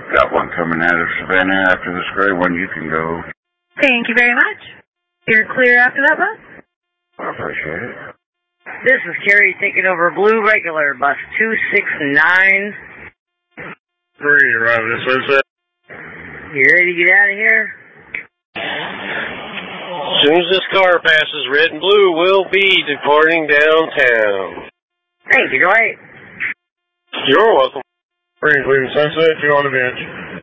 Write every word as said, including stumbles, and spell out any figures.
Got one coming out of Savannah after this gray one. You can go. Thank you very much. You're clear after that bus? I appreciate it. This is Kerry taking over Blue Regular, bus two six nine. Three, arriving at Sunset. You ready to get out of here? As soon as this car passes red and blue, we'll be departing downtown. Thank you, Dwight. You're welcome. Three, leaving Sunset, two on the bench.